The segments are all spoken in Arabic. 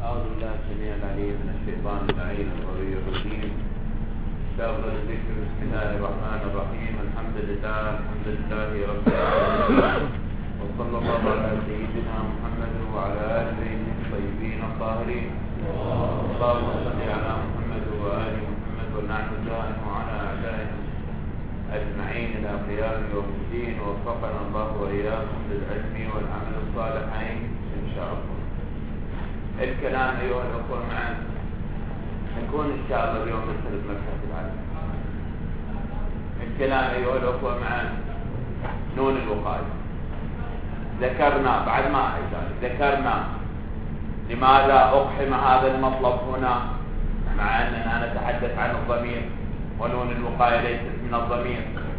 أعوذ بالله السميع العليم من الشيطان اللعين القوي الرجيم. شر الذكر. بسم الله الرحمن الرحيم. الحمد لله رب العالمين، وصلى الله على سيدنا محمد وعلى آله الطيبين الطاهرين. اللهم صل على محمد وآل محمد ونعم دائم وعلى أعدائهم أجمعين إلى قيام يوم الدين. ووفقنا الله وإياكم للعلم والعمل الصالحين إن شاء الله. الكلام أيها الأخوة معا نكون إن شاء الله اليوم نسأل بمبحث العلم. الكلام أيها الأخوة معا نون الوقاية. ذكرنا بعد ما ذكرنا لماذا أقحم هذا المطلب هنا مع أننا نتحدث عن الضمير ونون الوقاية ليست من الضمير،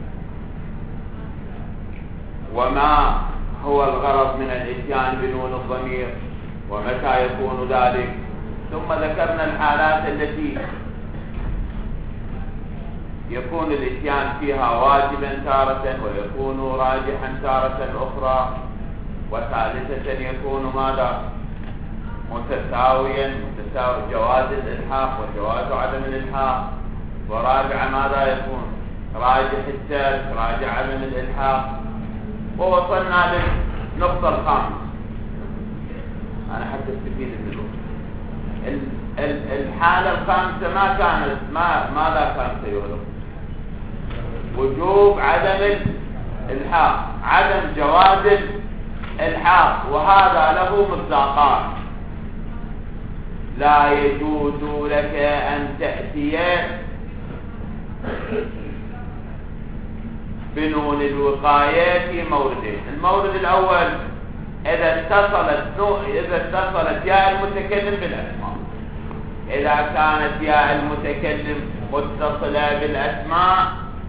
وما هو الغرض من الإتيان بنون الضمير ومتى يكون ذلك. ثم ذكرنا الحالات التي يكون الإتيان فيها واجبا تارة ويكون راجحا تارة أخرى، وثالثة يكون ماذا؟ متساويا جواز الإلحاق وجواز عدم الإلحاق، ورابعا ماذا يكون؟ راجح الترك راجع عدم الإلحاق. ووصلنا للنقطة الخامسة. أنا حتى استفيد من الوقت. الحالة الخامسة ماذا كانت سيغلق؟ وجوب عدم الإلحاق، عدم جواز الإلحاق، وهذا له مصداقان. لا يجوز لك أن تأتي بنون الوقاية في موردين. المورد الأول إذا اتصلت ياء المتكلم بالأسماء. إذا كانت ياء المتكلم متصلة بالأسماء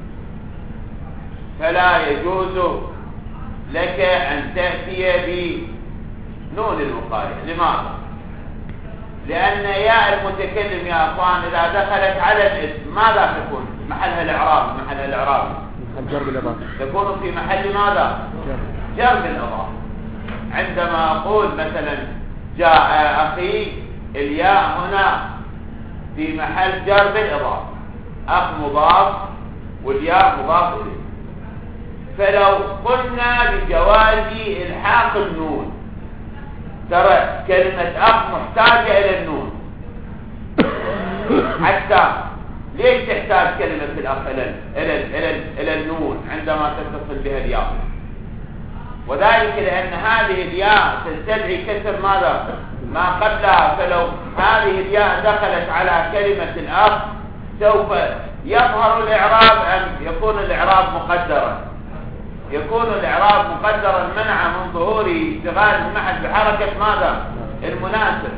فلا يجوز لك أن تأتي بنون الوقاية. لماذا؟ لأن ياء المتكلم يا أخوان إذا دخلت على الاسم ماذا تكون؟ محلها الإعراب جر بالإضافة، تكون في محل ماذا؟ جر بالإضافة. عندما أقول مثلا جاء أخي، الياء هنا في محل جر بالإضافة، أخ مضاف والياء مضاف إليه. فلو قلنا بجواز إلحاق النون، ترى كلمة أخ محتاجة إلى النون. حتى ليش تحتاج كلمة الأخ إلى النون عندما تتصل بها الياء؟ وذلك لأن هذه الياء تستدعي كسر ماذا؟ ما قبلها. فلو هذه الياء دخلت على كلمة الأخ سوف يظهر الإعراب أم يكون الإعراب مقدرا؟ يكون الإعراب مقدرا منع من ظهوره اشتغال المحل بحركة ماذا؟ المناسب.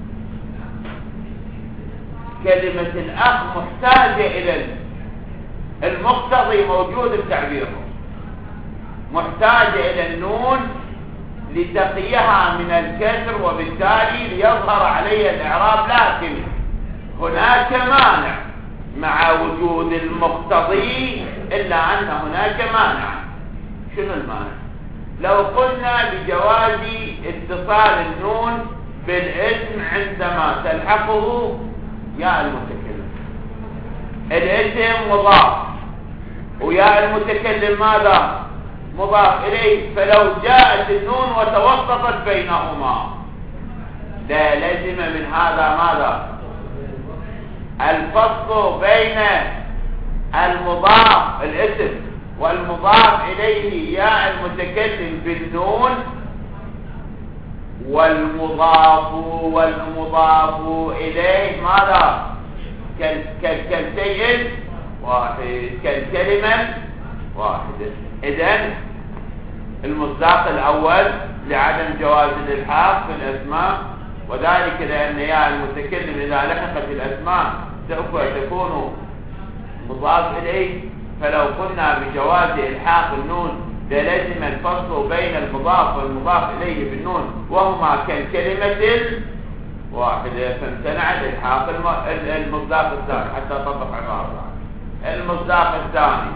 كلمة الأخ محتاجة إلى المقتضي موجود بتعبيره، محتاجة إلى النون لتقيها من الكسر وبالتالي ليظهر عليها الإعراب. لكن هناك مانع مع وجود المقتضي، إلا أن هناك مانع. شنو المانع؟ لو قلنا بجواز اتصال النون بالاسم عندما تلحقه ياء المتكلم. الاسم مضاف وياء المتكلم ماذا؟ مضاف إليه. فلو جاءت النون وتوسطت بينهما لا لزم من هذا ماذا؟ الفصل بين المضاف الاسم والمضاف إليه ياء المتكلم بالنون، والمضاف إليه ماذا؟ كالشيء واحد، كالكلمة واحدة. إذن المصداق الأول لعدم جواز الإلحاق في الأسماء، وذلك لأن ياء المتكلم إذا لحقت الأسماء سوف تكون مضاف إليه. فلو قلنا بجواز إلحاق النون لازم الفصل بين المضاف والمضاف إليه بالنون وهما كالكلمة واحدة، فامتنع الإلحاق. المصداق الثاني حتى تطبق عبارة المصداق الثاني،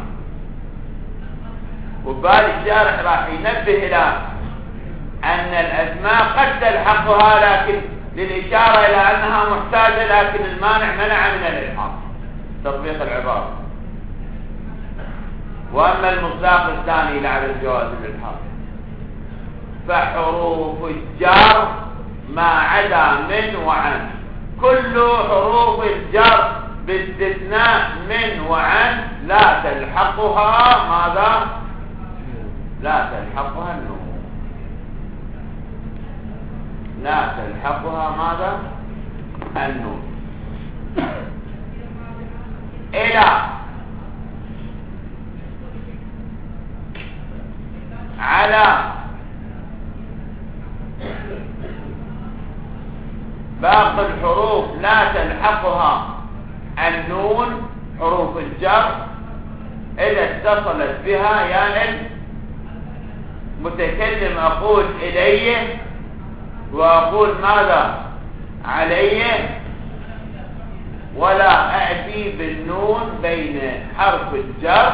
وبالي الشارح راح ينبه إلى أن الأسماء قد تلحقها لكن للإشارة إلى أنها محتاجة، لكن المانع منع من الإلحاق تطبيق العبارة. وأما المصداق الثاني لعدم جواز الإلحاق فحروف الجر ما عدا من وعن، كل حروف الجر باستثناء من وعن لا تلحقها ماذا؟ لا تلحقها النون، لا تلحقها ماذا؟ النون. إلى على باقي الحروف لا تلحقها النون، حروف الجر إذا اتصلت بها يا المتكلم أقول إليه وأقول ماذا؟ عليه، ولا أأتي بالنون بين حرف الجر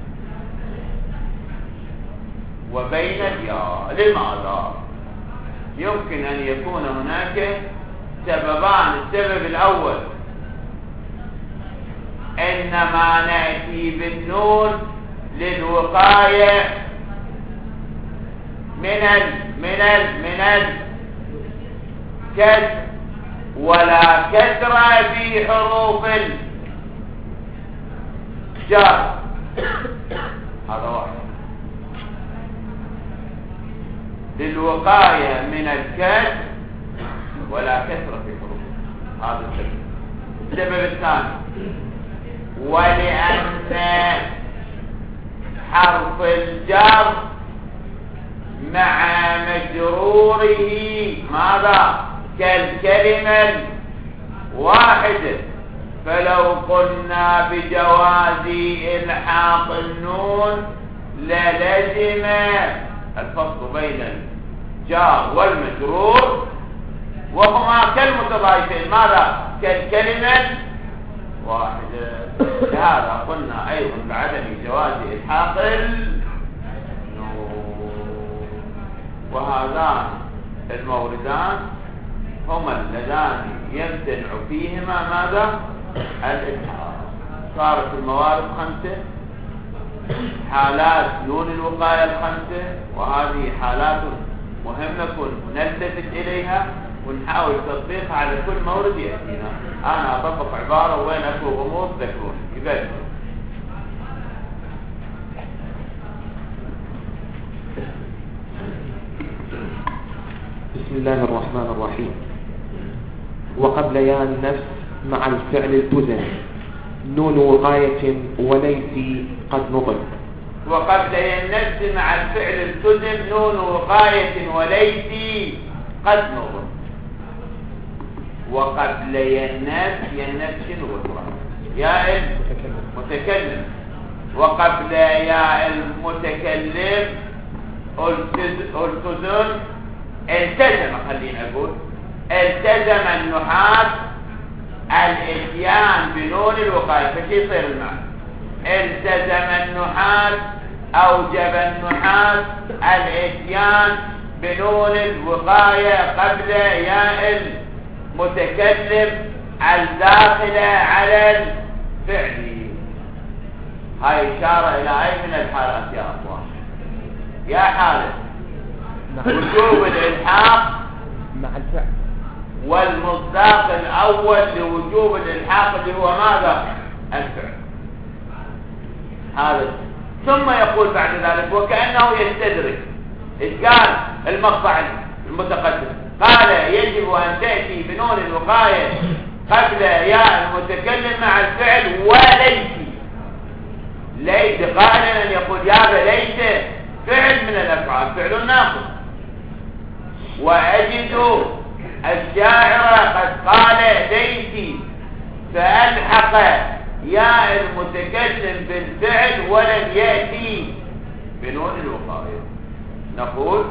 وبين الياء. لماذا؟ يمكن أن يكون هناك سببان. السبب الأول إنما نأتي بالنون للوقاية من الكسر، ولا كسر في حروف الجر. هذا واحد. للوقاية من الكسر ولا كسر في حروف، هذا السبب. السبب الثاني ولأن حرف الجر مع مجروره ماذا؟ كالكلمة الواحدة، فلو قلنا بجواز إلحاق النون للزم الفصل بين الجار والمجرور وهما كالمتضايفين ماذا؟ كالكلمة واحدة. لهذا قلنا أيضا بعدم جواز إلحاق النون. وهذان الموردان هما اللذان يمتنع فيهما ماذا؟ الإلحاق. صارت الموارد 5، حالات نون الوقاية 5، وهذه حالات مهمة نلتفت إليها ونحاول تطبيقها على كل مورد يأتينا. أنا أطبق عبارة وين أكو غموض ذكروني يبقى. بسم الله الرحمن الرحيم. وقبل يا النفس مع الفعل التزم نون وقاية وليس قد نضل. وقبل يا النفس مع الفعل التزم نون وقاية وليس قد نضل. وقبل يا النفس شنو القرآن؟ يا المتكلم. وقبل يا المتكلم التزم، خلينا نقول التزم النحاة الاتيان بنون الوقاية. فشي يصير المعنى؟ التزم النحاة، أوجب النحاة الاتيان بنون الوقاية قبل ياء المتكلم الداخلة على الفعل. هاي إشارة إلى أي من الحالات يا أخوان؟ يا حالة وجوب الإلحاق مع الفعل، والمصداق الأول لوجوب الإلحاق اللي هو ماذا؟ الفعل. هذا. ثم يقول بعد ذلك وكأنه يستدرك. إذ قال المقطع المتقدم قال يجب أن تأتي بنون الوقاية قبل ياء المتكلم مع الفعل وليس. ليس قائلا يقول يا ليس فعل من الأفعال، فعل ناقص. وأجد الشاعر قد قال ليس فألحق ياء المتكلم بالفعل ولم يأتي بنون الوقاية. نقول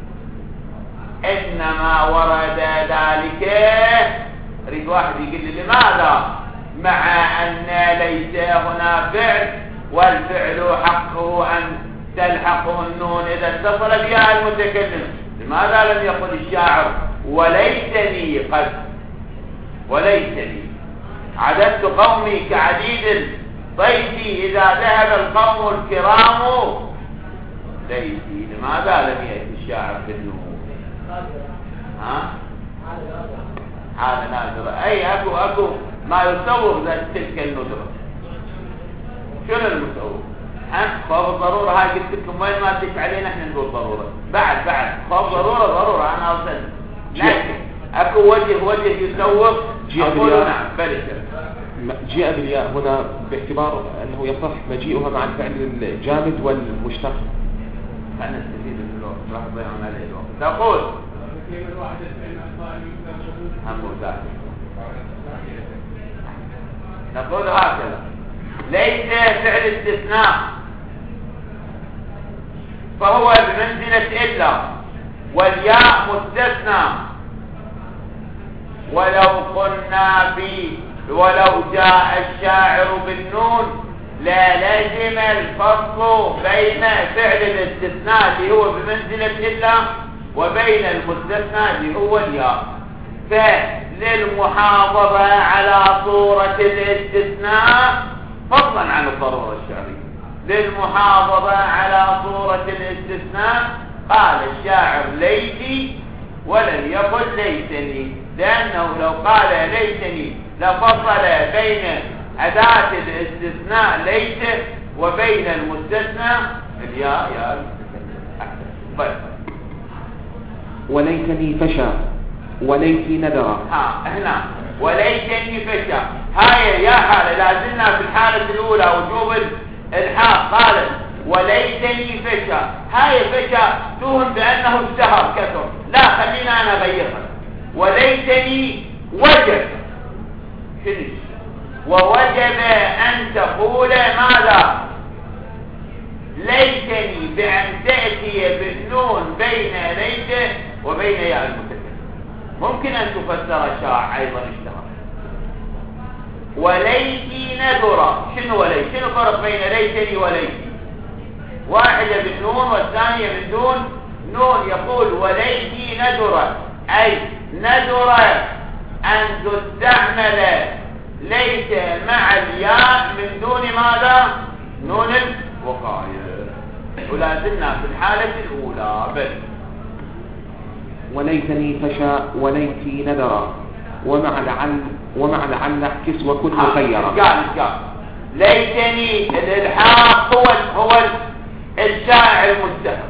إنما ورد ذلك. ريد واحد يقول لي لماذا مع أن ليس هنا فعل والفعل حقه أن تلحقه النون إذا اتصل بها المتكلم؟ لماذا لم يقل الشاعر وليتني عددت قومي كعديد الطيف إذا ذهب القوم الكرام ليتي. لماذا لم يأتي الشاعر في النور؟ حال نادرة، أي أكو ما يصور ذات تلك الندرة. شنو المصور؟ خوف الضرورة. هاي قلت لكم وين ما تدش علينا احنا نقول ضرورة. بعد خوف ضرورة أنا أوصل. لكن أكو وجه يسوق. أقول نعم بلشر. جاء بالياء هنا باعتبار أنه يصح مجيئها مع الفعل الجامد والمشتق. خلنا نستفيد من الوقت، راح تضيعون عليه الوقت. تقول نقول هكذا: ليس فعل استثناء فهو بمنزلة إلا، والياء مستثنى. ولو جاء الشاعر بالنون لا لازم الفصل بين فعل الاستثناء اللي هو بمنزلة إلا وبين المستثنى اللي هو الياء. فللمحافظة على صورة الاستثناء فضلا عن الضرورة الشعرية، للمحافظة على صورة الاستثناء قال الشاعر ليتي ولم يقل ليتني، لأنه لو قال ليتني لفصل بين أداة الاستثناء ليت وبين المستثنى الياء. طيب وليتني فشا وليتي ندرا. هنا وليتني فشا، هاي يا حالة لازلنا في الحالة الأولى وجوب الحاق. قال وليتني فشا، هاي فشا توهم بأنه اشتهر كثر، لا خلينا أنا أغيرها. وليتني وجب، ووجب أن تقول ماذا؟ ليتني بأن تأتي بالنون بين ليت وبين ياء المتكلم. ممكن أن تفسر شاع أيضا اشتهر. وليتي نذرا، شنو وليت؟ شنو الفرق بين ليتني وليتي؟ واحدة بالنون والثانية بدون نون. يقول وليتي نذرا، أي نذر أن تستعمل ليس مع الياء من دون ماذا؟ نون الوقاية. ولازلنا في الحالة الأولى بل. وليتني فشا وليتي ندرا، ومع لعل اعكس وكن مخيرا. قال ليتني الإلحاق هو الشائع المستهر،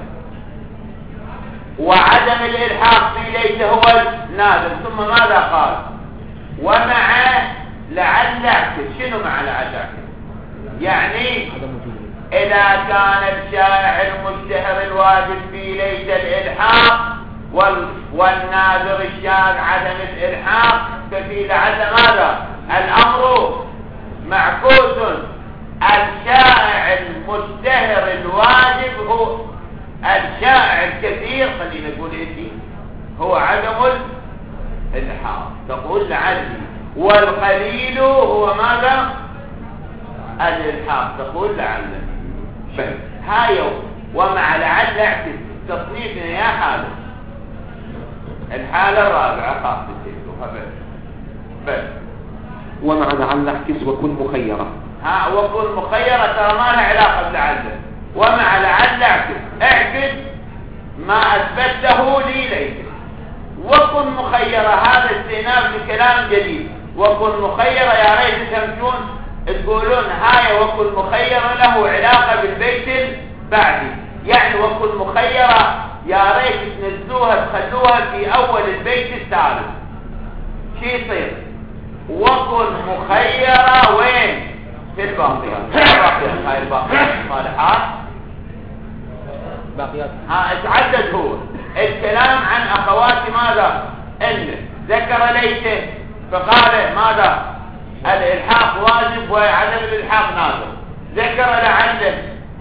وعدم الإلحاق في ليت هو النادر. ثم ماذا قال؟ ومع لعل اعكس. شنو مع لعل اعكس؟ يعني إذا كان الشائع المشتهر الواجب في ليت الإلحاق والنادر الشاذ عدم الإلحاق، ففي لعل ماذا؟ الأمر معكوس. الشائع المشتهر الواجب هو الشائع الكثير، خلينا نقول هو عدم الإلحاق. تقول لعلي. والقليل هو ماذا؟ الإلحاق. تقول لعلي. هاي ومع لعل اعكس تصنيفنا يا حالة. الحالة الرابعة خاصة بس. ومع لعل اعكس وكن مخيرة. وكن مخيرة ترى ما لها علاقة بلعل. ومع لعل اعكس ما أثبته لي ليس. وكن مخيرة، هذا استئناف لكلام جديد. وكن مخيرة يا ريت تمشون تقولون هاي وكن مخيرة له علاقة بالبيت البعدي. يعني وكن مخيرة يا ريت تنزلوها تخلوها في أول البيت الثالث. شي يصير؟ وكن مخيرة وين؟ في الباقيات. هاي الباقيات الصالحات باقيات. اتعدد هو الكلام عن أخوات ماذا؟ إن ذكر ليته فقال ماذا؟ الإلحاق واجب وعدم الإلحاق نادر. ذكر لعله.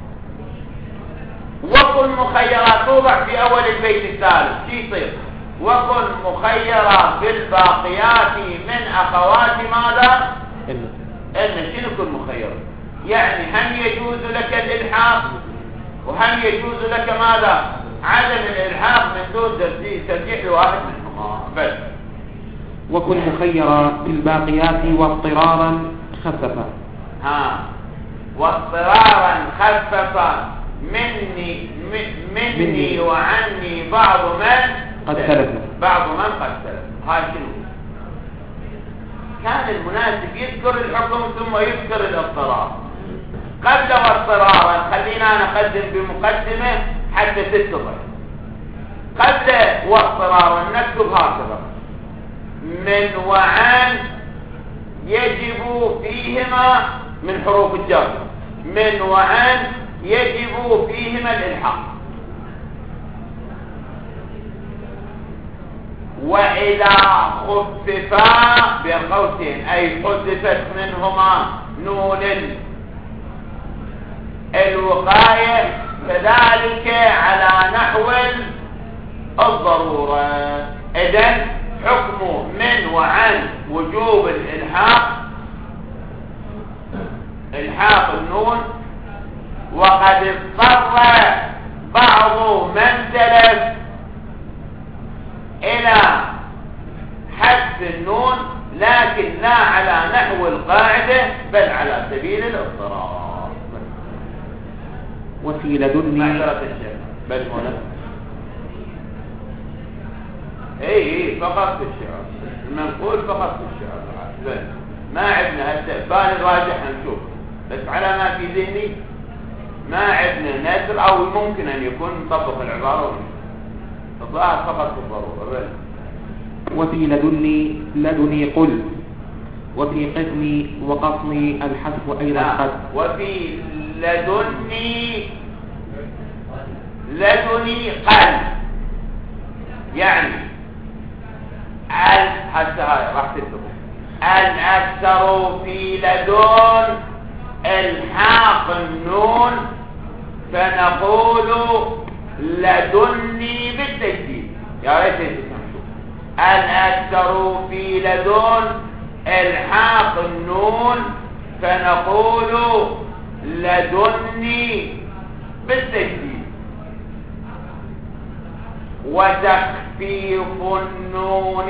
وكن مخيرة توضع في أول البيت الثالث. شي يصير؟ وكن مخيرة في الباقيات من أخوات ماذا؟ إن. شنو كن مخيرة؟ يعني هم يجوز لك الإلحاق وهم يجوز لك ماذا؟ عدم الإلحاق من دون ترجيح لواحد منهم. منهما بس. وكن مخيرا في الباقيات واضطرارا خففا. واضطرارا خففا مني وعني بعض من قد سلف. هاي شنو؟ كان المناسب يذكر الحكم ثم يذكر الاضطرار. قبل واضطرارا خلينا نقدم بمقدمة حتى تتضح. قبل واضطرارا نكتب هكذا: من وعن يجب فيهما من حروف الجر، من وعن يجب فيهما الإلحاق. وإذا خففا بين قوسين أي حذفت منهما نون الوقاية كذلك على نحو الضرورة. إذن حكم من وعن وجوب الحاق النون. وقد اضطر بعض من سلف إلى حذف النون لكن لا على نحو القاعدة بل على سبيل الاضطرار. وفي لدني معذرة الشيخ بل هنا اي فقط في الشعر المنقول فقط في الشعر ما عندنا هسه بالي راجح نشوف بس على ما في ذهني ما عندنا نذر او ممكن ان يكون نطبق العبارة الظاهر فقط في الضرورة. وفي لدني قل وفي قسمي وقصني الحذف ايضا قد. وفي لدني قل يعني حتى هاي راح تكتب الأكثر في لدن الحاق النون فنقول لدني بالتجديد. يا ريت تسمعوا الأكثر في لدن الحاق النون فنقول لدني بالتجديد. وتخفيف النون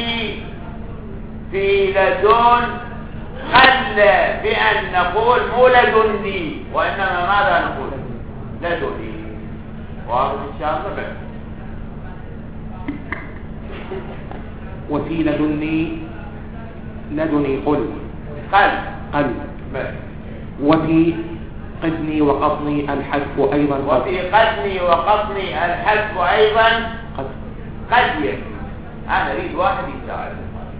في لدن خل بأن نقول مو لدني وإنما ماذا نقول لدني. واضح إن شاء الله بس. وفي لدني قل بس. وفي قدني وقطني الحذف أيضا قد. وفي قدني وقطني الحذف أيضا قد يكفي. أنا أريد واحد يساعد.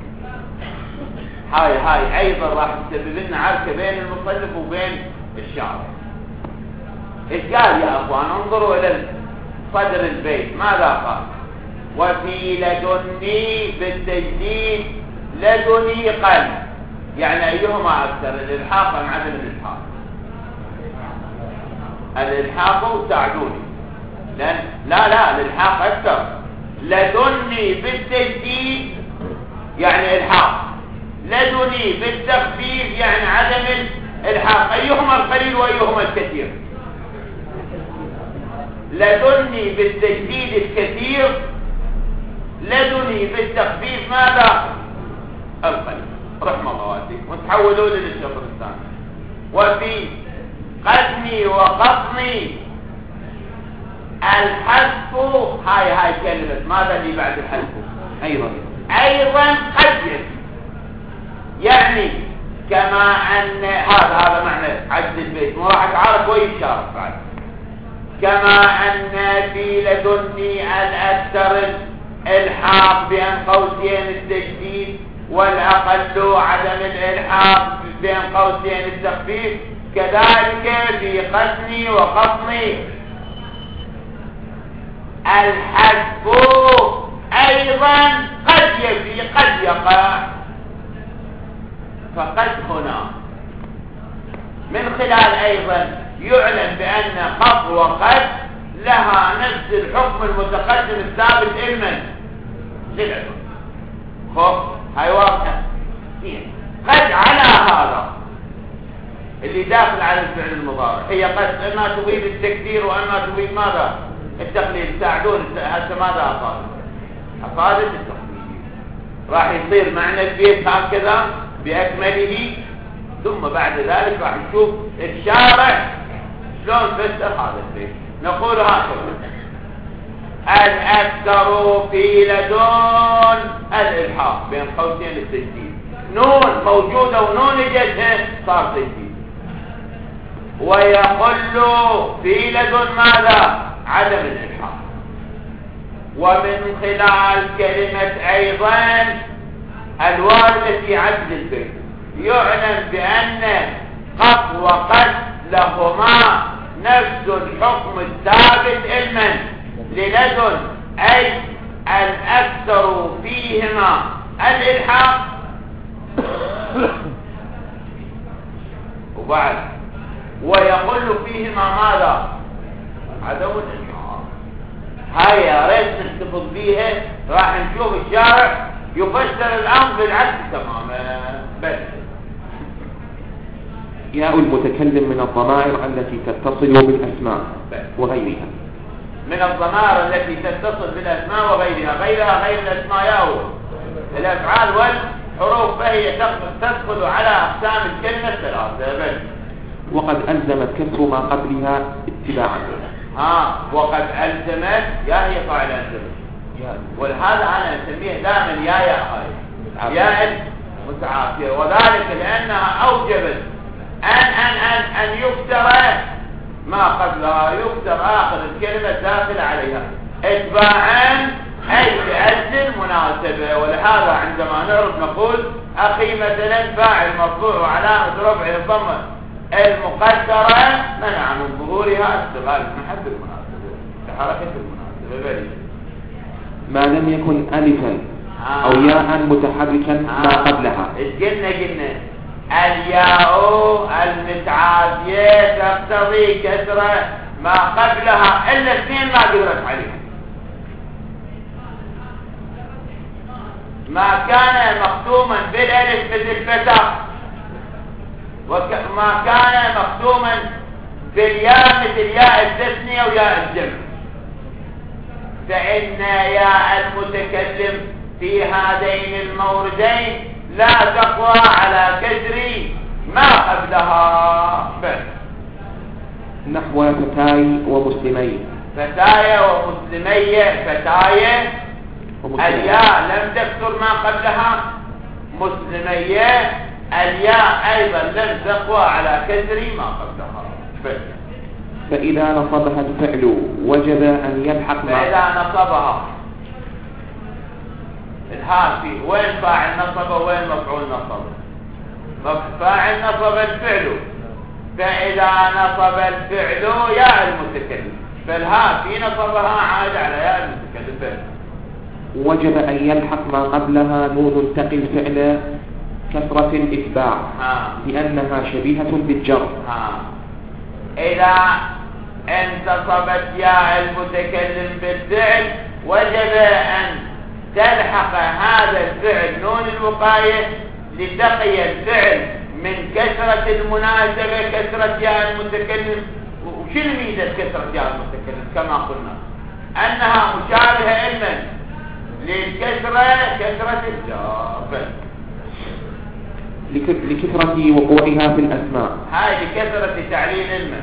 هاي أيضا راح تسبب لنا عركة بين المصنف وبين الشاعر. إيش قال يا أخوان؟ انظروا إلى صدر البيت ماذا قال؟ وفي لدني بالتجديد لدني قل يعني أيهما أكثر الإلحاق أم عدم الإلحاق؟ الإلحاق ساعدوني لأن لا الإلحاق أكثر. لدني بالتجديد يعني إلحاق، لدني بالتخفيف يعني عدم الإلحاق. أيهما القليل وأيهما الكثير؟ لدني بالتجديد الكثير، لدني بالتخفيف ماذا؟ القليل. رحمة الله والديكم وتحولوا لي للشطر الثاني. وفي قدمي وقطني الحذف هاي كلمة ماذا اللي بعد الحذف؟ أيضا قد يكفي يعني كما أن هذا معنى عجز البيت مو راح تعرف ويشارك بعد. كما أن في لدني الأكثر الإلحاق بين قوسين التجديد والأقل عدم الإلحاق بين قوسين التخفيف كذلك في قسمي وقطني الحذف أيضا قد يفي قد يقع. فقد هنا من خلال أيضا يعلم بأن قط وقد لها نفس الحكم المتقدم الثابت علما للعلم. هاي واضحة. قد على هذا اللي داخل على الفعل المضارع هي قد اما تفيد التكثير واما تفيد ماذا؟ التقليل. ساعدون هسه ماذا افادت؟ افادت التقليل. راح يصير معنى البيت هكذا بأكمله. ثم بعد ذلك راح نشوف الشارع شلون فسر هذا البيت. نقول هكذا: الأكثر في لدن الإلحاق بين قوسين التجديد، نون موجودة ونون جدها صار تجديد. ويقل في لدن ماذا؟ عدم الإلحاق. ومن خلال كلمة أيضا الواردة في عدد البيت يعلم بأن قط وقد لهما نفس الحكم الثابت علما للدن، أي الأكثر فيهما الإلحاق. وبعد ويقل فيهما ماذا؟ عدم الإلحاق. هاي يا ريت نستفض بيها. راح نشوف الشارع يفسر الأمر بالعكس تماما. بس ياء المتكلم من الضمائر التي تتصل بالأسماء وغيرها. من الضمائر التي تتصل بالأسماء وغيرها. غير الأسماء ياء الأفعال والحروف، فهي تدخل على أقسام الكلمة الثلاثة. بس وقد ألزمت كسر ما قبلها اتباعا. وقد ألزمت يا هي قاعدة ألزمت، ولهذا أنا أسميه دائما يا متعافية، وذلك لأنها أوجبت أن يكسر ما قبلها، يكسر آخر الكلمة الداخلة عليها اتباعا، أي لأجل المناسبة. ولهذا عندما نعرف نقول أخي مثلا فاعل مرفوع وعلامة رفعه الضمة المقدرة منع من ظهورها اشتغال محل المناسبة كحركة المناسبة. بلي ما لم يكن ألفا أو ياء متحركا ما قبلها. قلنا الياء المتعافية تقتضي كسرة ما قبلها إلا اثنين ما قدرت عليها. ما كان مختوما بالالف مثل الفتح، وما كان مختوما بالياء مثل ياء التثنية وياء الجمع، فإن ياء المتكلم في هذين الموردين لا تقوى على كسر ما قبلها. بس نحو فتاي ومسلمين. فتايا ومسلمية. فتايا الياء لم تكسر ما قبلها، مسلمية الياء أيضا لم تقوى على كسر ما قبلها. بس فإذا نصبها الفعل وجب أن يلحق ما. فإذا نصبها الهاء فيه وين فاعل نصب وين مفعول نصب؟ فاعل نصب الفعل، فإذا نصب الفعل ياء المتكلم، فالهاء في نصبها عاد على ياء المتكلم. وجب أن يلحق ما قبلها نون تقي الفعل كسرة الإتباع لأنها شبيهة بالجر. إذا انتصبت ياء المتكلم بالفعل وجب أن تلحق هذا الفعل نون الوقاية لتقي الفعل من كسرة المناسبة كسرة ياء المتكلم. وشنو ميزة كسرة ياء المتكلم؟ كما قلنا أنها مشابهة علما للكسرة كسرة الجر لكثرة وقوعها في الأسماء. هاي لكثرة تعليل علما.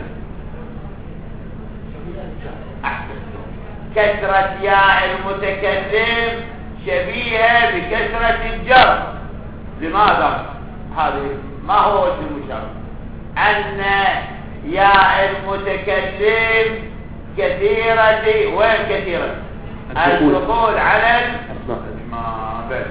كسرة ياء المتكلم شبيهة بكسرة الجر. لماذا؟ هذه ما هو وجه المشابه؟ أن ياء المتكلم كثيرة وين كثيرة؟ الدخول على الأسماء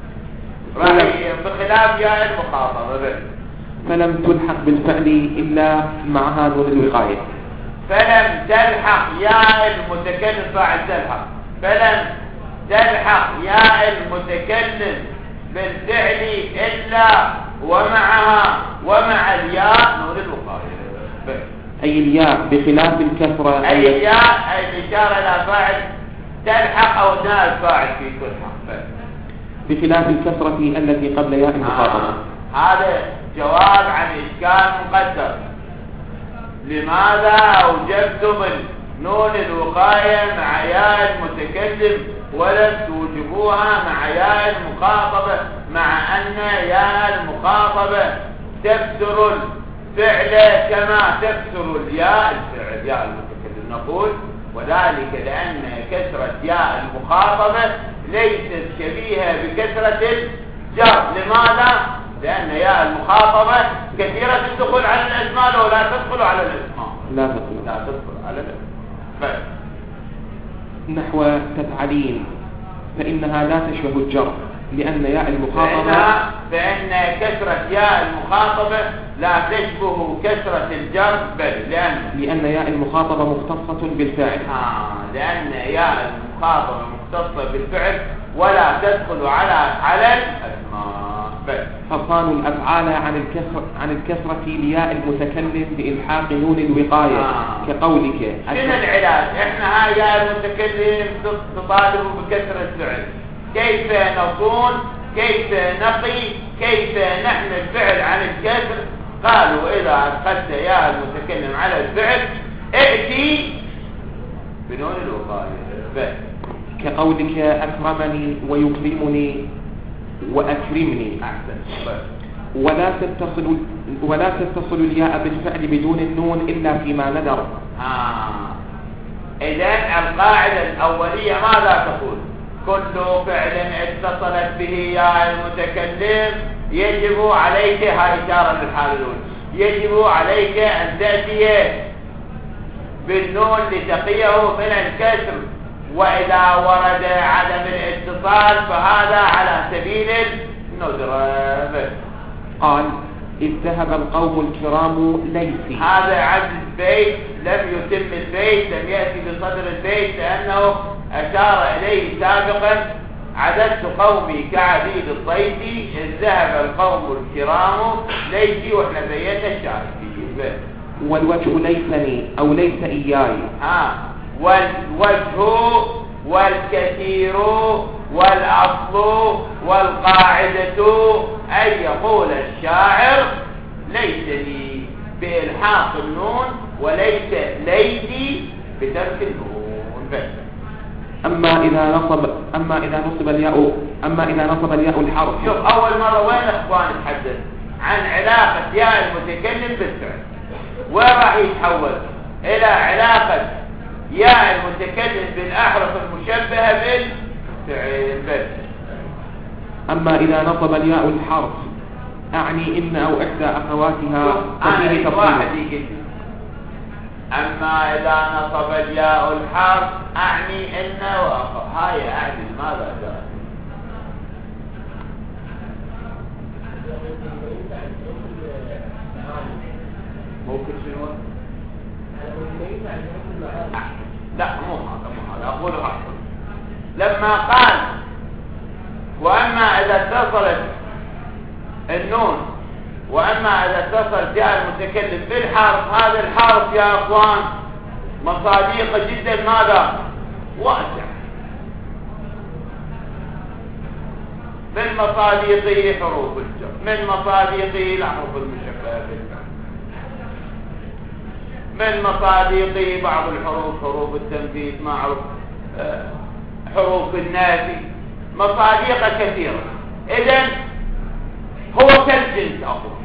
بخلاف ياء المخاطبة. فلم تلحق بالفعل إلا معها نون الوقاية. فلم تلحق ياء المتكلم فاعل تلحق، فلم تلحق ياء المتكلم بالفعل إلا ومعها ومع الياء نون الوقاية. أي الياء بخلاف الكسرة. أي الياء أي الإشارة إلى فاعل تلحق أو نائب فاعل في تلحق بخلاف الكسرة التي قبل ياء المخاطبة. هذا جواب عن إشكال مقدر. لماذا أوجبتم نون الوقاية مع ياء المتكلم ولم توجبوها مع ياء المخاطبة، مع أن ياء المخاطبة تكسر الفعل كما تكسر الياء الفعل ياء المتكلم. نقول وذلك لأن كسرة ياء المخاطبة ليست شبيهة بكسرة الجر. لماذا؟ لأن ياء المخاطبة كثيرة الدخول على الأسماء ولا تدخل على الأسماء. لا تدخل على الأسماء. نحو تفعلين فإنها لا تشبه الجر لأن ياء المخاطبة فإن كسرة ياء المخاطبة لا تشبه كسرة الجر، بل لأن ياء المخاطبة مختصة بالفعل. لأن ياء المخاطبة مختصة بالفعل ولا تدخل على الأسماء. فصانوا الأفعال عن الكسرة لياء المتكلم بإلحاق نون الوقاية كقولك. شنو العلاج؟ احنا هاي ياء المتكلم تطالب بكسر الفعل، كيف نصون، كيف نقي، كيف نحمل الفعل عن الكسر؟ قالوا إذا أدخلت ياء المتكلم على الفعل ائتي بنون الوقاية كقولك أكرمني ويكرمني وأكرمني. ولا تتصل الياء بالفعل بدون النون إلا فيما ندر. إذن القاعدة الأولية ماذا تقول؟ كل فعل اتصلت به ياء المتكلم يجب عليك، هاي إشارة للحال الأولى، يجب عليك أن تأتي بالنون لتقيه من الكسر، وإذا ورد عدم الاتصال فهذا على سبيل الندرة. قال إذ ذهب القوم الكرام ليسي، هذا عدد البيت لم يتم البيت، لم يأتي بصدر البيت لأنه أشار إليه سابقا: عددت قومي كعديد الطيف إذ ذهب القوم الكرام ليسي، وإحنا بيت الشاركي. والوجه ليسني أو ليس إياي. والوجه والكثير والأصل والقاعدة أن يقول الشاعر ليس لي بإلحاق النون وليس ليدي بترك النون بس. أما إذا نصب الياء الحرف. شوف أول مرة وين إخوان نتحدث عن علاقة ياء المتكلم بالفعل، وين راح يتحول إلى علاقة ياء المتكلم بالأحرف المشبهة بالفعل بس. أما إذا نصب الياء الحرف أعني إن أو إحدى أخواتها ففيه تفصيل. أما إذا نصب الياء الحرف أعني إن هاي أعني ماذا جاء؟ ممكن شنو؟ لا مو هذا أقول أحسن. لما قال وأما إذا اتصلت النون وأما إذا اتصلت ياء المتكلم بالحرف، هذا الحرف يا أخوان مصاديق جدا ماذا؟ واسع. من مصاديقه حروف الجر، من مصاديقه الأحرف المشبهة بالفعل، من مصاديقه بعض الحروف حروف التنفيذ معروف، حروف النافي، مصاديق كثيرة. إذن هو كالجنس أصلا،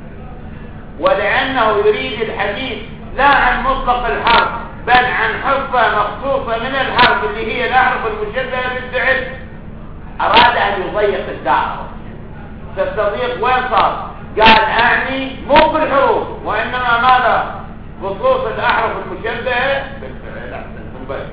ولأنه يريد الحديث لا عن مطلق الحرف بل عن حفة مخصوصة من الحرف اللي هي الأحرف المشبهة بالفعل، أراد أن يضيق الدائرة. تستضيق وين صار؟ قال أعني مو بالحروف وإنما ماذا؟ خصوص الأحرف المشبهة بالفعل. أحسنتم بس.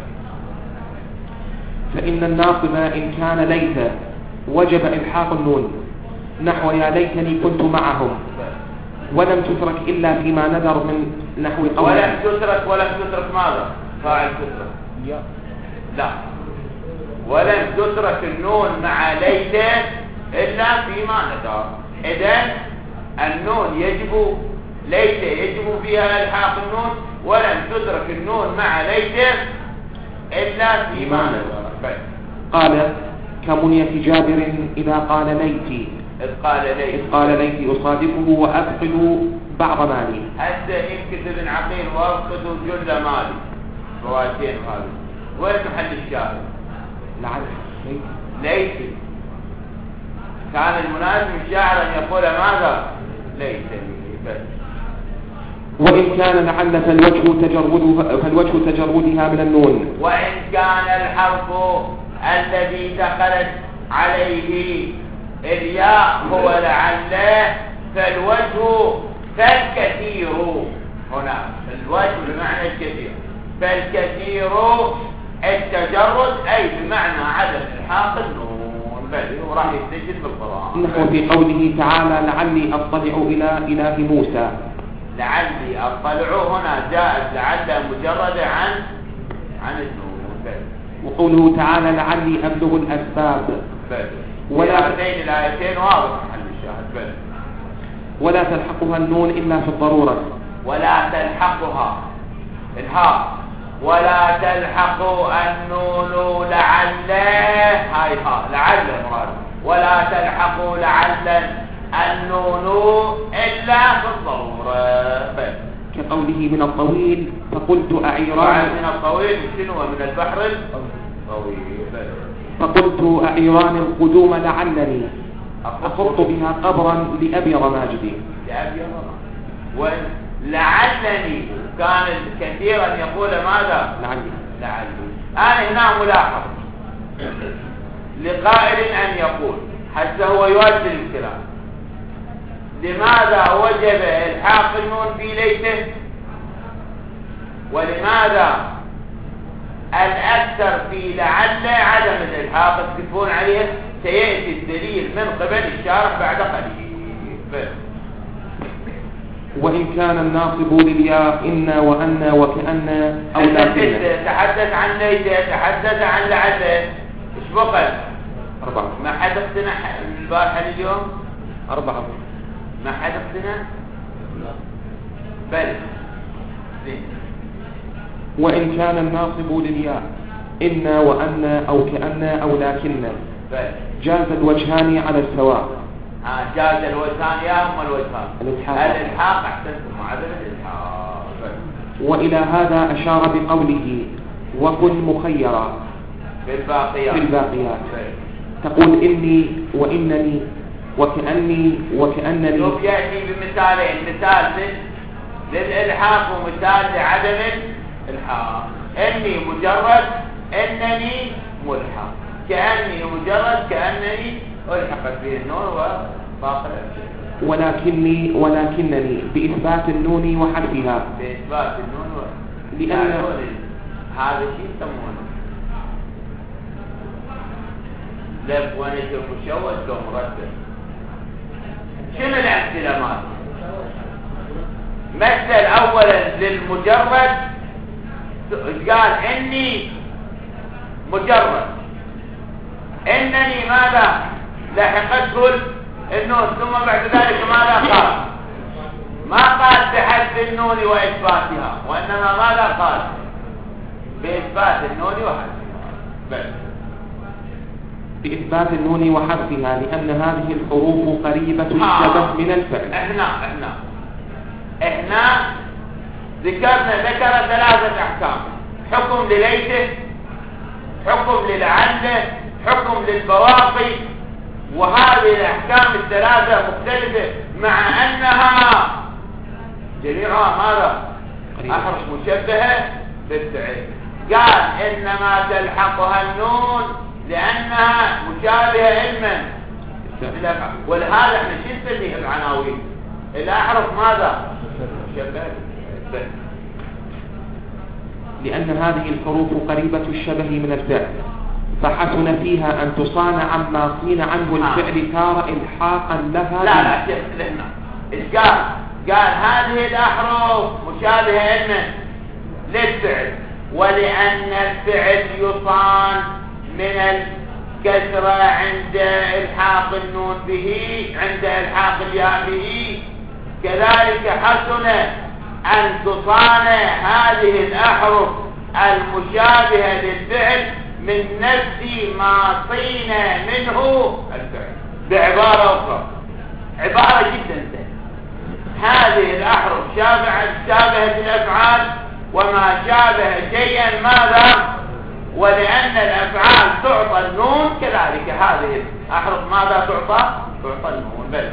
فإن الناصب إن كان ليت وجب إلحاق النون نحو يا ليتني كنت معهم، ولم تترك إلا فيما ندر من نحو قول. ولم تترك ماذا؟ فاعل تترك؟ لا، ولم تترك النون مع ليت إلا فيما ندر. إذن النون يجب، ليت يجب فيها إلحاق النون، ولم تترك النون مع ليت إلا فيما ندر. قال كمنية جابر إذا قال ليتي، إذ قال ليتي أصادقه وأفقد بعض مالي. هسه يمكن ابن عقيل وأفقد جل مالي، روايتين هذه. وين محل الشاهد؟ لعل ليس. كان المناسب الشاعر أن يقول ماذا؟ ليتني بس. وإن كان لعل فالوجه تجردها من النون. وإن كان الحرف الذي دخلت عليه الياء هو لعل فالوجه فالكثير هنا الوجه بمعنى الكثير، فالكثير التجرد أي بمعنى عدم الحاق النون، بل وراح يستجد بالقرآن. نحو في قوله تعالى لعلي أطلع إلى إله موسى. لعلي أطلع هنا جاءت لعل مجرد عن النون. وقوله تعالى لعلي أبلغ الأسباب. ولا هاتين الآيتين واضح محل الشاهد. ولا تلحقها النون إلا في الضرورة. ولا تلحقها الهاء ولا تلحق النون لعل، هاي ها لعل مراد، ولا تلحق لعل النون إلا في الضرورة. كقوله من الطويل فقلت أعيران. من الطويل شنو؟ من البحر الطويل. فقلت أعيران القدوم لعلني أخط بها قبرا لأبي رماجدي. ولعلني كان كثيرا يقول ماذا؟ لعلي. أنا هنا ملاحظ لقائل أن يقول حتى هو يوجه الكلام لماذا وجب الحاق النون في ليته، ولماذا الأكثر في لعل عدم الإلحاق تكتبون عليه. سيأتي الدليل من قبل الشارح بعد قليل. وإن كان الناصب للياء إنا وأنا وكأن أو لكن. تحدث عن ليته، تحدث عن لعل، إيش بقى؟ 4. ما حدثنا البارحة اليوم 4. ما حدثنا بل. وإن كان الناصب للياء إنا وأنا أو كأن أو لكن جاز الوجهان على السواء. جاز الوجهان يا هم الوجهان. الإلحاق أحسنتم عدم الإلحاق. وإلى هذا أشار بقوله وكن مخيرا في الباقيات. تقول إني وإنني وكأنني. شوف يأتي بمثالين، مثال للإلحاق ومثال لعدم الإلحاق. إني مجرد، إنني ملحق. كأني مجرد، كأنني ألحقت به النون وباقي الأشياء. ولكنني بإثبات النون وحذفها. بإثبات النون لأن هذا شيء يسمونه لف ونشر مشوش كمردد. شنو الأمثلة مالك؟ مثل أولا للمجرد قال إني مجرد، إنني ماذا؟ لحقته النون، ثم بعد ذلك ماذا قال؟ ما قال بحذف النون وإثباتها، وإنما ماذا قال؟ بإثبات النون وحذفها. بإثبات النون وحذفها لأن هذه الحروف قريبة الشبه من الفعل. احنا ذكر 3 أحكام: حكم لليته، حكم للعله، حكم للبواقي. وهذه الأحكام ال3 مختلفة مع أنها جميعها ماذا؟ أحرف مشبهة بالفعل. قال إنما تلحقها النون لأنها مشابهة علما، ولهذا احنا شو نسميه العناوين؟ الأحرف ماذا؟ مشبهة. لأن هذه الحروف قريبة الشبه من الفعل، فحسن فيها أن تصان عما صين عنه الفعل تارة إلحاقا لها. لا لهنا إيش قال هذه الأحرف مشابهة علما للفعل، ولأن الفعل يصان من الكسرة عند إلحاق النون به، عند إلحاق الياء به، كذلك حسن أن تصان هذه الأحرف المشابهة للفعل من نفس ما صين منه الفعل. بعبارة أخرى، عبارة جدا سهلة، هذه الأحرف شابهة الأفعال، وما شابه شيئا ماذا؟ ولأن الأفعال تعطى النون كذلك هذه الأحرف ماذا تعطى النون بس.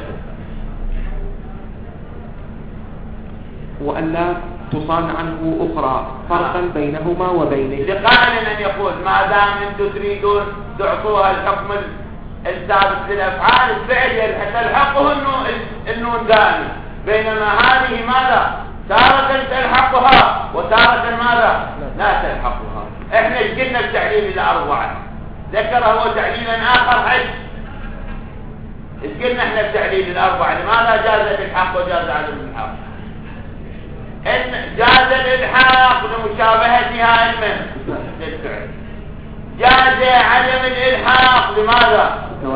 وألا تصان عنه أخرى فرقا بينهما وبينه. لقائل أن يقول ما دام أنتم تريدون تعطوها الحكم الثابت للأفعال الفعل تلحقه النون دائما، بينما هذه ماذا تارة تلحقها وتارة ماذا لا تلحقها. احنا ايش قلنا التعليل الأربعة؟ ذكر هو تعليلا آخر حج. ايش قلنا احنا التعليل الأربعة؟ لماذا جاز الإلحاق وجاز عدم الإلحاق؟ إن جاز الإلحاق لمشابهتها المن للفعل، جاز عدم الإلحاق لماذا؟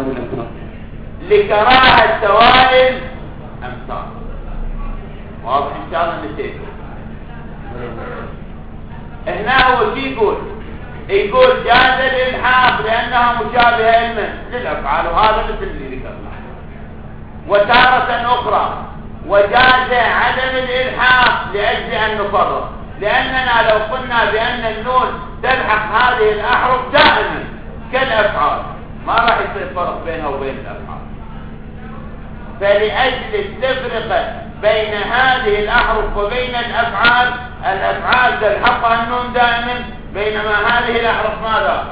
لكراهة توالي الأمثال. واضح إن شاء الله نسيته. هنا هو شي يقول جاز الإلحاق لأنها مشابهة المن للأفعال، وهذا مثل اللي ذكرناه. وتارة أخرى وجاز عدم الإلحاق لأجل أن نفرق، لأننا لو قلنا بأن النون تلحق هذه الأحرف دائما كالأفعال ما راح يصير فرق بينها وبين الأفعال. فلأجل التفرقة بين هذه الأحرف وبين الأفعال تلحقها النون دائما، بينما هذه الأحرف ماذا؟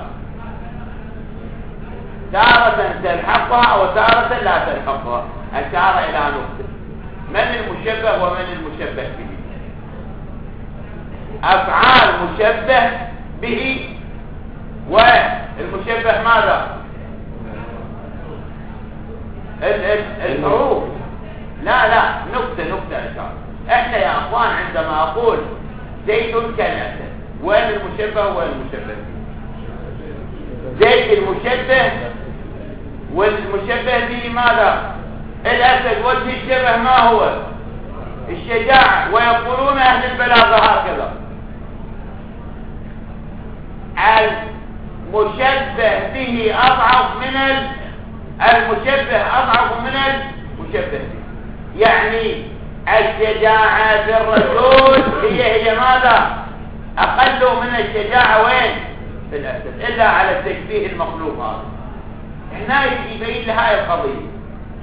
تارة تلحقها وتارة لا تلحقها. أشار إلى نقطة: من المشبه ومن المشبه به؟ أفعال مشبه به، والمشبه ماذا؟ الحروف. لا نقطة أشار. احنا يا أخوان عندما أقول زيد كالأسد، وين المشبه وين المشبه به؟ زيد المشبه، والمشبه به ماذا؟ الأسد. وجه الشبه ما هو؟ الشجاعة. ويقولون أهل البلاغة هكذا: المشبه به أضعف من المشبه به. يعني الشجاعة في الرجل هي ماذا؟ أقل من الشجاعة وين؟ في الأسد، إلا على التشبيه المخلوق هذا. هنا يبين لهاي القضية.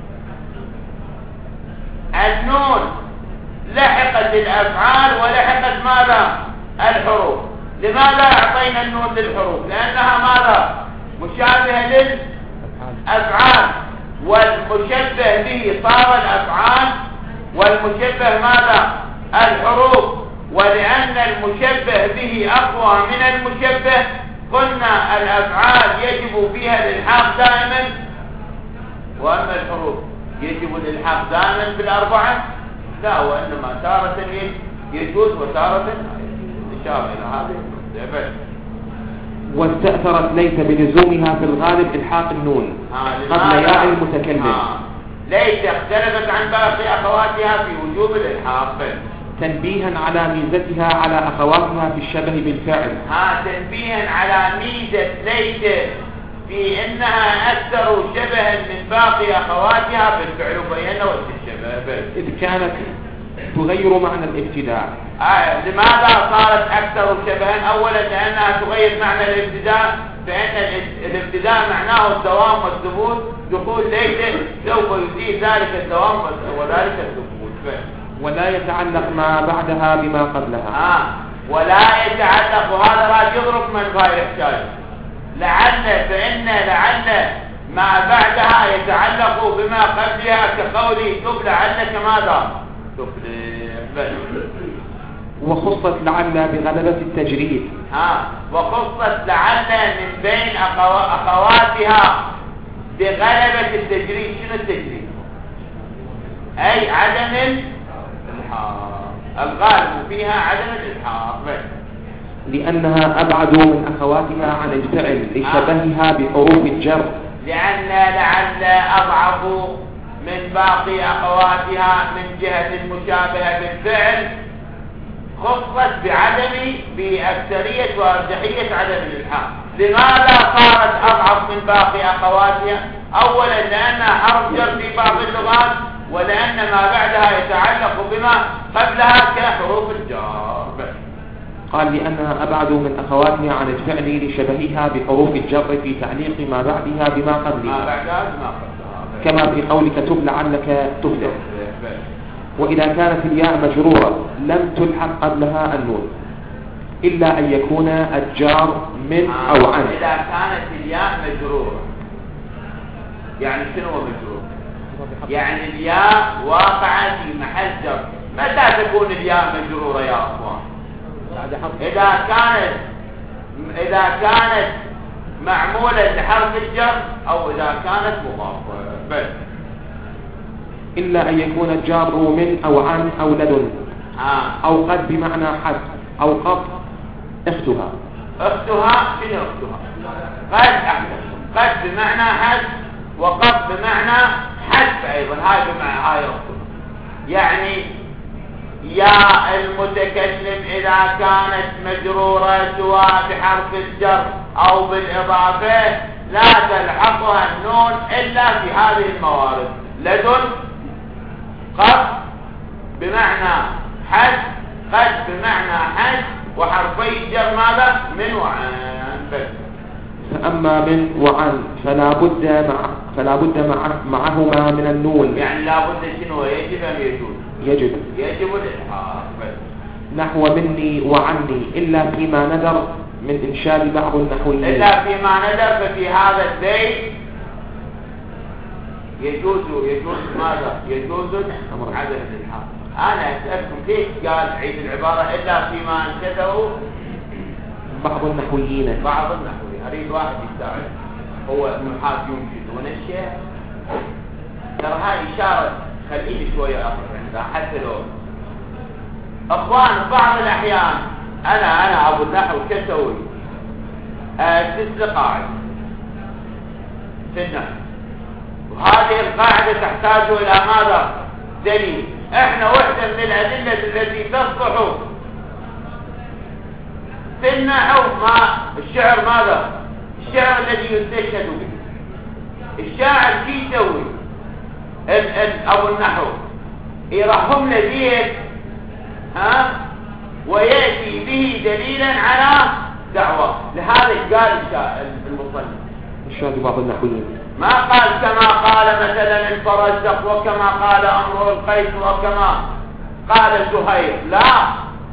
النون لحقت الأفعال ولحقت ماذا؟ الحروف. لماذا أعطينا النون للحروف؟ لأنها ماذا؟ مشابهة للأفعال، والمشبه به صار الأفعال، والمشبه ماذا؟ الحروف. ولأن المشبه به أقوى من المشبه قلنا الأفعال يجب فيها الإلحاق دائما، وأما الحروف يجب الإلحاق دائما بالأربعة لا، وإنما تارة يجوز وتارة إشارة إلى هذه. واستأثرت ليس بلزومها في الغالب إلحاق النون قبل ياء المتكلم. ليس اختلفت عن باقي أخواتها في وجوب الإلحاق، تنبيها على ميزتها على أخواتها في الشبه بالفعل. تنبيها على ميزة ليس في إنها أكثر شبها من باقي أخواتها بالفعل، وبينا وجه الشبه إذ كانت تغير معنى الابتداء. لماذا صارت أكثر شبها؟ أولا لأنها تغير معنى الابتداء، فإن الابتداء معناه الدوام والثبوت. دخول ليس سوف يزيد ذلك الدوام وذلك الثبوت. ولا يتعلق ما بعدها بما قبلها. ولا يتعلق، وهذا راح يضرب من غير يحتاج. لعل، فإن لعل ما بعدها يتعلق بما قبلها، كقوله تب لعلك ماذا؟ وخصت لعل بغلبة التجريد. وخصت لعل من بين أخواتها بغلبة التجريد. شنو التجريد؟ أي عدم الإلحاق، الغالب فيها عدم الإلحاق، لأنها أبعد من أخواتها عن الفعل لشبهها بحروف الجر. لأن لعل أضعف من باقي أخواتها من جهة المشابهة بالفعل، خصت بأكثرية وأرجحية عدم الإلحاق. لماذا صارت أضعف من باقي أخواتها؟ أولا لأنها حرف جر في بعض اللغات، ولأن ما بعدها يتعلق بما قبلها كحروف الجر. قال لأنها أبعد من أخواتها عن الفعل لشبهها بحروف الجر في تعليق ما بعدها بما قبلها كما في قولك تب لعلك تفلح. وإذا كانت الياء مجرورة لم تلحق قبلها النون إلا أن يكون الجار من أو عن. إذا كانت الياء مجرورة يعني شنو مجرور؟ يعني الياء واقعة في محل جر. متى تكون الياء مجرورة يا أخوان؟ إذا كانت معمولة لحرف الجر أو إذا كانت مضافة بس. إلا أن يكون الجار من أو عن أو لدن أو قد بمعنى حد أو قط. أختها شنو أختها؟ قد بمعنى حد وقد بمعنى حد أيضا. هاي أختها يعني يا المتكلم إذا كانت مجرورة سواء بحرف الجر أو بالإضافة لا تلحقها النون إلا في هذه الموارد: لدن، قد بمعنى حد، قد بمعنى حد، وحرفي الجر ماذا؟ من وعن بس. فأما من وعن فلا بد معهما من النون. يعني لا بد شنو؟ يجب أم يجوز؟ يجب الإلحاق بس. نحو مني وعني إلا فيما ندر من إنشاد بعض النحويين. إلا فيما ندر. ففي هذا البيت يجوز ماذا؟ يجوز عدم الإلحاق. أنا أسألكم ليش قال عيد العبارة إلا فيما أنشده بعض النحويين؟ أريد واحد يستعد هو نحاة ينشدون الشيء. ترى هاي إشارة خليني شوية أقرأ حتى لو أخوان بعض الأحيان أنا أبو النحو كسوي 6 قاعدة في النحو، وهذه القاعدة تحتاج إلى ماذا؟ دليل. إحنا واحدة من الأدلة التي تصلح في النحو الشعر ماذا؟ الشعر الذي يستشهد به. الشاعر كي يسوي أبو النحو يرحم لديه ويأتي به دليلا على دعوة. لهذا قال المصنف إنشاد بعض النحويين ما قال كما قال مثلا الفرزدق وكما قال أمر القيس وكما قال زهير، لا،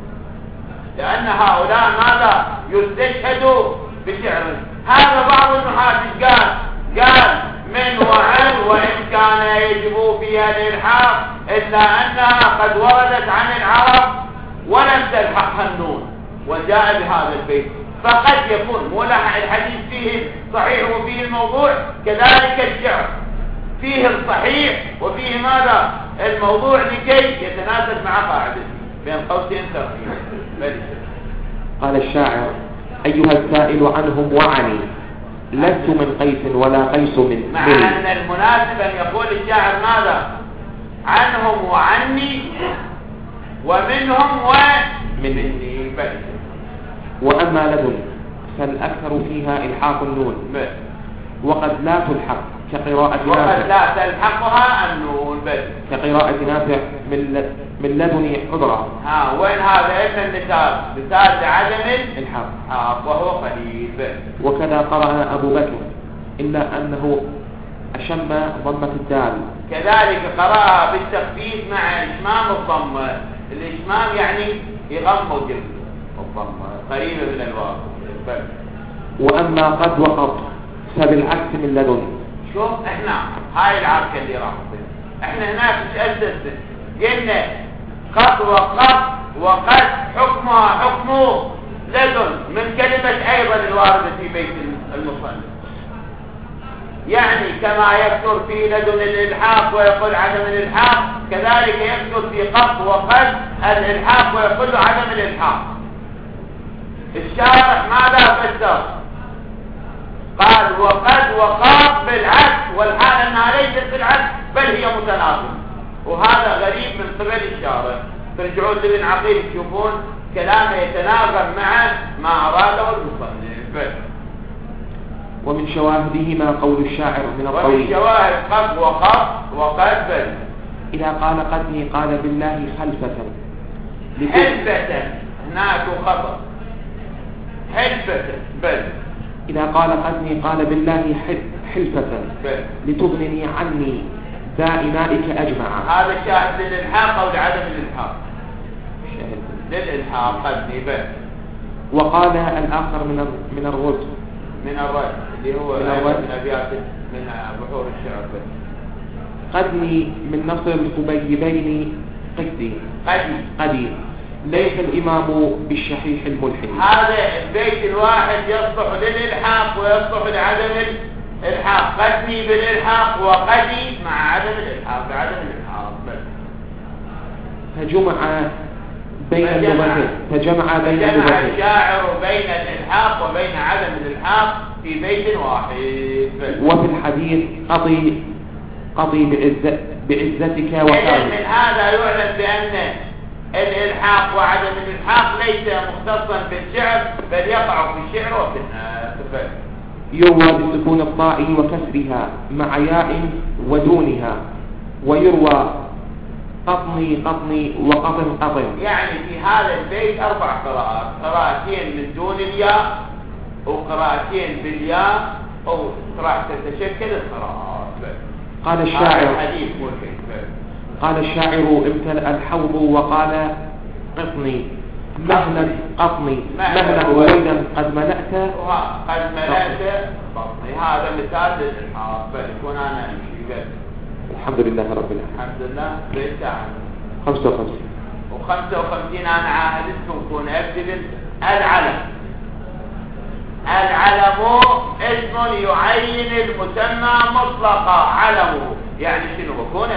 لأن هؤلاء ماذا؟ يستشهدوا بشعر. هذا بعض النحاة قال من وعن وإن كان يجب فيها الإلحاق إلا أنها قد وردت عن العرب ولم تلحقها النون، وجاء بهذا البيت. فقد يكون ملحق الحديث فيه صحيح وفيه الموضوع، كذلك الشعر فيه الصحيح وفيه ماذا؟ الموضوع، لكي يتناسب مع قاعدته بين قوسين ترتيب. قال الشاعر: أيها السائل عنهم وعني لست من قيس ولا قيس من مع أن المناسب أن يقول الشاعر ماذا؟ عنهم وعني ومنهم ومني. وأما لدن فالأكثر فيها إلحاق النون وقد لا تلحق كقراءة نافع. وقد لا تلحقها النون بس كقراءة نافع من لدن حضرة. وين هذا؟ اسم مثال لعدم الحق وهو قليل بس. وكذا قرأ أبو بكر إلا أنه أشم ضمة الدال. كذلك قرأها بالتخفيف مع إشمام الضمة. الإشمام يعني يغمض الضمة قريبة من الواو. وأما قد وقط فبالعكس من لدن. شوف احنا هاي العركة اللي راح تصير. احنا هناك تأسس قلنا قد وقد حكمها حكمه لدن من كلمة أيضا الواردة في بيت المصنف. يعني كما يكثر في لدن الإلحاق ويقول عدم الإلحاق، كذلك يكثر في قد وقد الإلحاق ويقول عدم الإلحاق. الشارح ماذا فسر؟ قال وقد وقاب بالعكس، والحال أنها ليست بالعكس بل هي متناقضة، وهذا غريب من قبل الشارح. ترجعون لابن عقيل تشوفون كلامه يتناغم مع ما أراده المصنف. ومن شواهده ما قول الشاعر من القول. ومن شواهد قد وقد بل. إذا قال قدني قال بالله خلفة. حلفة هناك خطأ. حلفة بل. إذا قال قدني قال بالله حلفة بل لتغنني عني ذا إنائك أجمع. هذا شاهد للإلحاق أو لعدم الإلحاق؟ شاهد للإلحاق قدني بل. وقال الآخر من الرد اللي هو من أبيات من بحور الشعر بل. قدني من نصر الخبيبين قدي ليس الإمام بالشحيح الملحد. هذا البيت الواحد يصلح للإلحاق ويصلح لعدم الإلحاق. قدني بالإلحاق وقدي مع عدم الإلحاق بعدم الإلحاق بل. فجمع بين الشاعر بين الإلحاق وبين عدم الإلحاق في بيت واحد بل. وفي الحديث قضي بعزتك وكرمك. من هذا يعلم بأن الإلحاق وعدم الإلحاق ليس مختصا بالشعر بل يقع في الشعر وفي النثر. يروى بسكون الطاء وكسرها مع ياء ودونها، ويروى قطني وقطن. يعني في هذا البيت 4 قراءات، قراءتين من دون الياء وقراءتين بالياء، أو راح تتشكل القراءات. قال الشاعر امتلأ الحوض وقال قطني مهلا ويلا قد ملأت بطني. هذا مثال للإلحاق بل يكون أنا أمشي بل. الحمد لله رب العالمين. الحمد لله. بيت 55 و55 أنا عاهدتكم كون أكتب العلم اسم يعين المسمى مطلقا. علمه يعني شنو بكون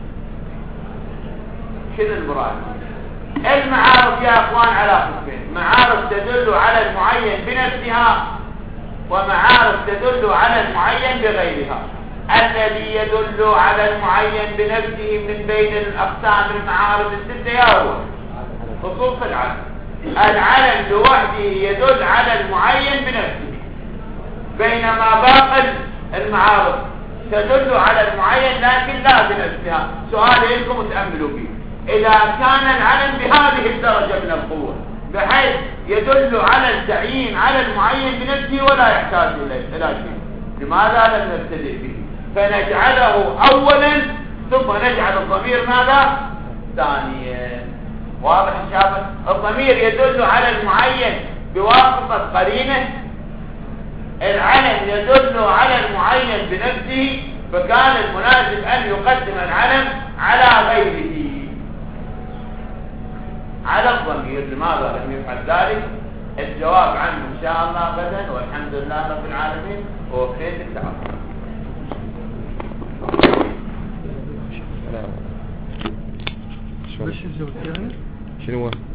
شنو المراد؟ المعارف يا اخوان على قسمين: معارف تدل على المعين بنفسها، ومعارف تدل على المعين بغيرها. الذي يدل على المعين بنفسه من بين الاقسام المعارف الستة يا هو خصوص العلم. العلم لوحده يدل على المعين بنفسه، بينما باقي المعارف تدل على المعين لكن لا بنفسها. سؤالي لكم وتأملوا فيه: إذا كان العلم بهذه الدرجة من القوة بحيث يدل على التعيين على المعين بنفسه ولا يحتاج إلى شيء، لماذا لم نبتدئ به فنجعله أولا ثم نجعل الضمير ماذا؟ ثانيا. واضح شابه؟ الضمير يدل على المعين بواسطة قرينه، العلم يدل على المعين بنفسه، فكان المناسب أن يقدم العلم على غيره على الضمير. لماذا لم يفعل ذلك؟ الجواب عنه إن شاء الله غدا، والحمد لله رب العالمين. ووفيت التعاون. شنو